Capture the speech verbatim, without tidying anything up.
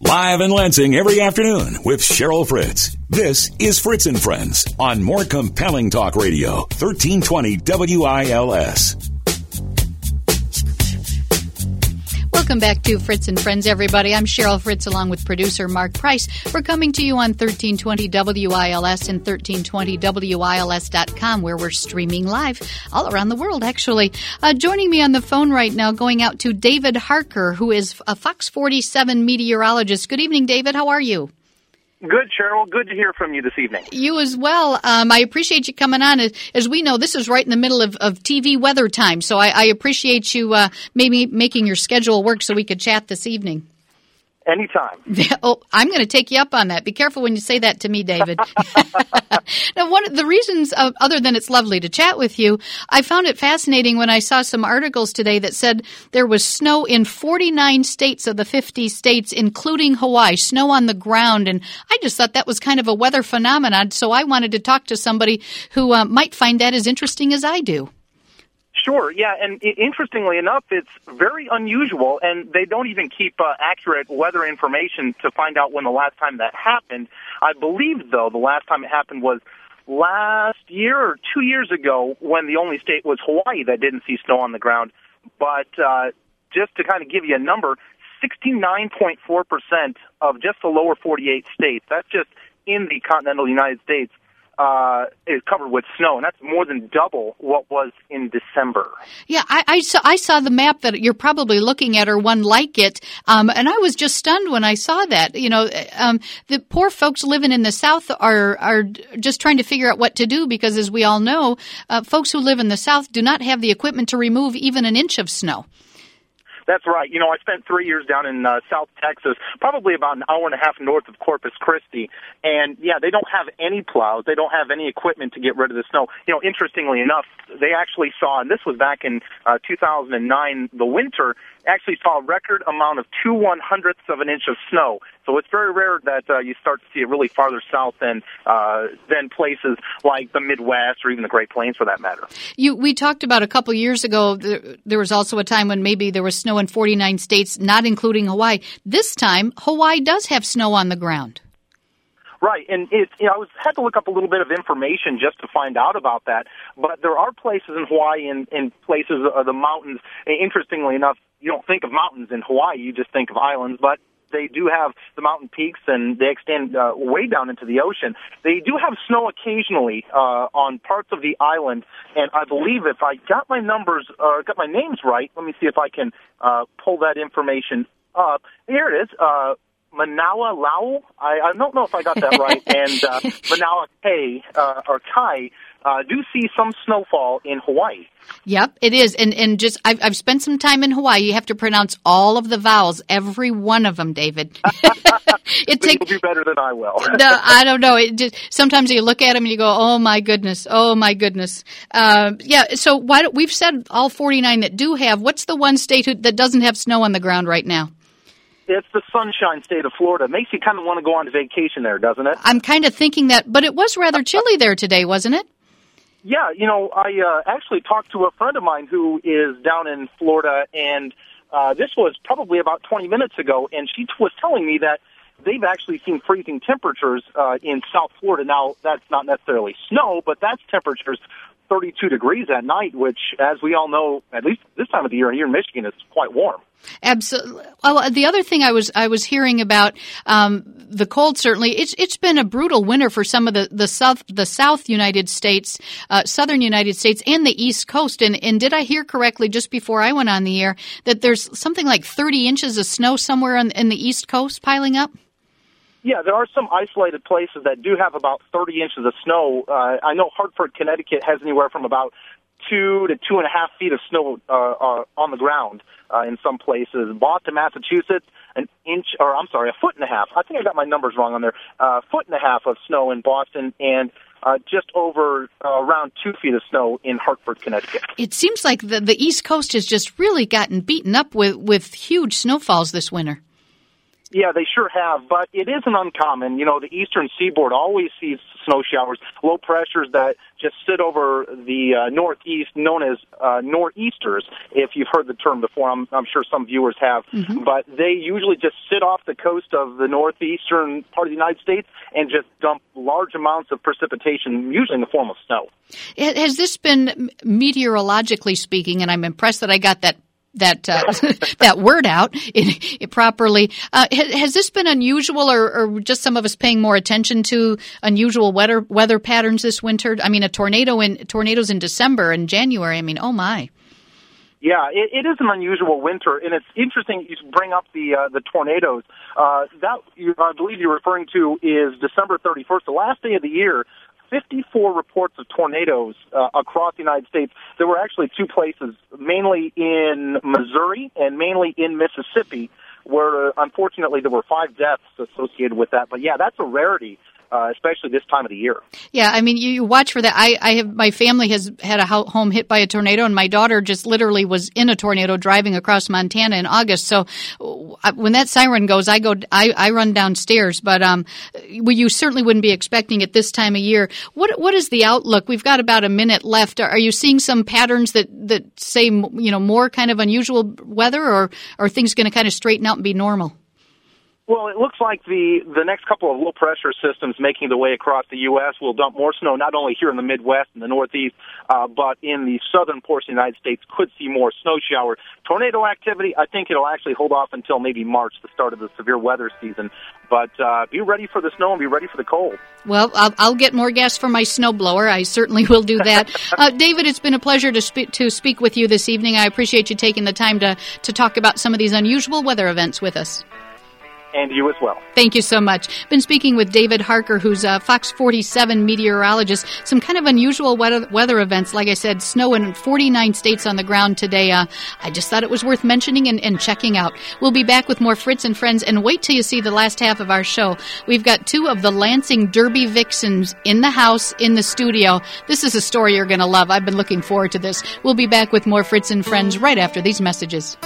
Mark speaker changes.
Speaker 1: Live in Lansing every afternoon with Cheryl Fritz. This is Fritz and Friends on More Compelling Talk Radio, thirteen twenty W I L S.
Speaker 2: Welcome back to Fritz and Friends, everybody. I'm Cheryl Fritz along with producer Mark Price. We're coming to you on thirteen twenty W I L S and thirteen twenty W I L S dot com, where we're streaming live all around the world, actually. Uh, joining me on the phone right now, going out to David Harker, who is a Fox forty-seven meteorologist. Good evening, David. How are you?
Speaker 3: Good, Cheryl. Good to hear from you this evening.
Speaker 2: You as well. Um, I appreciate you coming on. As, as we know, this is right in the middle of, of T V weather time, so I, I appreciate you uh, maybe making your schedule work so we could chat this evening.
Speaker 3: Anytime.
Speaker 2: Oh, I'm going to take you up on that. Be careful when you say that to me, David. Now, one of the reasons, uh, other than it's lovely to chat with you, I found it fascinating when I saw some articles today that said there was snow in forty-nine states of the fifty states, including Hawaii, snow on the ground. And I just thought that was kind of a weather phenomenon. So I wanted to talk to somebody who uh, might find that as interesting as I do.
Speaker 3: Sure, yeah, and interestingly enough, it's very unusual, and they don't even keep uh, accurate weather information to find out when the last time that happened. I believe, though, the last time it happened was last year or two years ago when the only state was Hawaii that didn't see snow on the ground. But uh, just to kind of give you a number, sixty-nine point four percent of just the lower forty-eight states, that's just in the continental United States, Uh, is covered with snow, and that's more than double what was in December.
Speaker 2: Yeah, I, I saw I saw the map that you're probably looking at, or one like it, um, and I was just stunned when I saw that. You know, um, the poor folks living in the South are are just trying to figure out what to do because, as we all know, uh, folks who live in the South do not have the equipment to remove even an inch of snow.
Speaker 3: That's right. You know, I spent three years down in uh, South Texas, probably about an hour and a half north of Corpus Christi. And, yeah, they don't have any plows. They don't have any equipment to get rid of the snow. You know, interestingly enough, they actually saw, and this was back in uh, two thousand nine, the winter, actually saw a record amount of two one-hundredths of an inch of snow. So it's very rare that uh, you start to see it really farther south than uh, than places like the Midwest or even the Great Plains, for that matter.
Speaker 2: You, we talked about a couple years ago, there, there was also a time when maybe there was snow in forty-nine states, not including Hawaii. This time, Hawaii does have snow on the ground.
Speaker 3: Right, and it, you know, I was had to look up a little bit of information just to find out about that. But there are places in Hawaii and, and places of the mountains. And interestingly enough, you don't think of mountains in Hawaii; you just think of islands. But they do have the mountain peaks, and they extend uh, way down into the ocean. They do have snow occasionally uh, on parts of the island, and I believe if I got my numbers, uh, got my names right, let me see if I can uh, pull that information up. Here it is. Uh, Manawa Lau, I, I don't know if I got that right, and uh, Manawa Kai, uh, or Kai, uh, do see some snowfall in Hawaii.
Speaker 2: Yep, it is, and and just I've I've spent some time in Hawaii. You have to pronounce all of the vowels, every one of them, David.
Speaker 3: It takes you do better than I will.
Speaker 2: No, I don't know. It just sometimes you look at them and you go, "Oh my goodness, oh my goodness." Uh, yeah. So why don't we've said all forty-nine that do have? What's the one state who, that doesn't have snow on the ground right now?
Speaker 3: It's the sunshine state of Florida. It makes you kind of want to go on vacation there, doesn't it?
Speaker 2: I'm kind of thinking that, but it was rather chilly there today, wasn't it?
Speaker 3: Yeah, you know, I uh, actually talked to a friend of mine who is down in Florida, and uh, this was probably about twenty minutes ago, and she t- was telling me that they've actually seen freezing temperatures uh, in South Florida. Now, that's not necessarily snow, but that's temperatures thirty-two degrees at night, which, as we all know, at least this time of the year here in Michigan, is quite warm.
Speaker 2: Absolutely. Well, the other thing I was I was hearing about um, the cold. Certainly, it's it's been a brutal winter for some of the, the south the South United States, uh, Southern United States, and the East Coast. And and did I hear correctly just before I went on the air that there's something like thirty inches of snow somewhere on, in the East Coast piling up?
Speaker 3: Yeah, there are some isolated places that do have about thirty inches of snow. Uh, I know Hartford, Connecticut has anywhere from about two to two and a half feet of snow uh, uh, on the ground uh, in some places. Boston, Massachusetts, an inch, or I'm sorry, a foot and a half. I think I got my numbers wrong on there. A uh, foot and a half of snow in Boston, and uh, just over uh, around two feet of snow in Hartford, Connecticut.
Speaker 2: It seems like the, the East Coast has just really gotten beaten up with, with huge snowfalls this winter.
Speaker 3: Yeah, they sure have, but it isn't uncommon. You know, the eastern seaboard always sees snow showers. Low pressures that just sit over the uh, northeast, known as uh, nor'easters, if you've heard the term before. I'm, I'm sure some viewers have. Mm-hmm. But they usually just sit off the coast of the northeastern part of the United States and just dump large amounts of precipitation, usually in the form of snow.
Speaker 2: Has this been, meteorologically speaking, and I'm impressed that I got that that uh, that word out it, it properly. Uh, has, has this been unusual, or, or just some of us paying more attention to unusual weather weather patterns this winter? I mean, a tornado in tornadoes in December and January. I mean, oh my.
Speaker 3: Yeah, it, it is an unusual winter, and it's interesting you bring up the uh, the tornadoes. Uh, that you, I believe you're referring to is December thirty-first, the last day of the year. fifty-four reports of tornadoes uh, across the United States. There were actually two places, mainly in Missouri and mainly in Mississippi, where uh, unfortunately there were five deaths associated with that. But yeah, that's a rarity. Uh, especially this time of the year.
Speaker 2: Yeah, I mean, you, you watch for that. I, I have my family has had a home hit by a tornado, and my daughter just literally was in a tornado driving across Montana in August. So uh, when that siren goes, I go, I, I run downstairs. But um, well, you certainly wouldn't be expecting it this time of year. What what is the outlook? We've got about a minute left. Are, are you seeing some patterns that that say, you know, more kind of unusual weather, or, or are things going to kind of straighten out and be normal?
Speaker 3: Well, it looks like the, the next couple of low-pressure systems making their way across the U S will dump more snow, not only here in the Midwest and the Northeast, uh, but in the southern portion of the United States could see more snow shower. Tornado activity, I think it'll actually hold off until maybe March, the start of the severe weather season. But uh, be ready for the snow and be ready for the cold.
Speaker 2: Well, I'll, I'll get more gas for my snowblower. I certainly will do that. uh, David, it's been a pleasure to, spe- to speak with you this evening. I appreciate you taking the time to, to talk about some of these unusual weather events with us.
Speaker 3: And you as well.
Speaker 2: Thank you so much. Been speaking with David Harker, who's a Fox forty-seven meteorologist. Some kind of unusual weather, weather events. Like I said, snow in forty-nine states on the ground today. Uh, I just thought it was worth mentioning and, and checking out. We'll be back with more Fritz and Friends, and wait till you see the last half of our show. We've got two of the Lansing Derby Vixens in the house, in the studio. This is a story you're going to love. I've been looking forward to this. We'll be back with more Fritz and Friends right after these messages.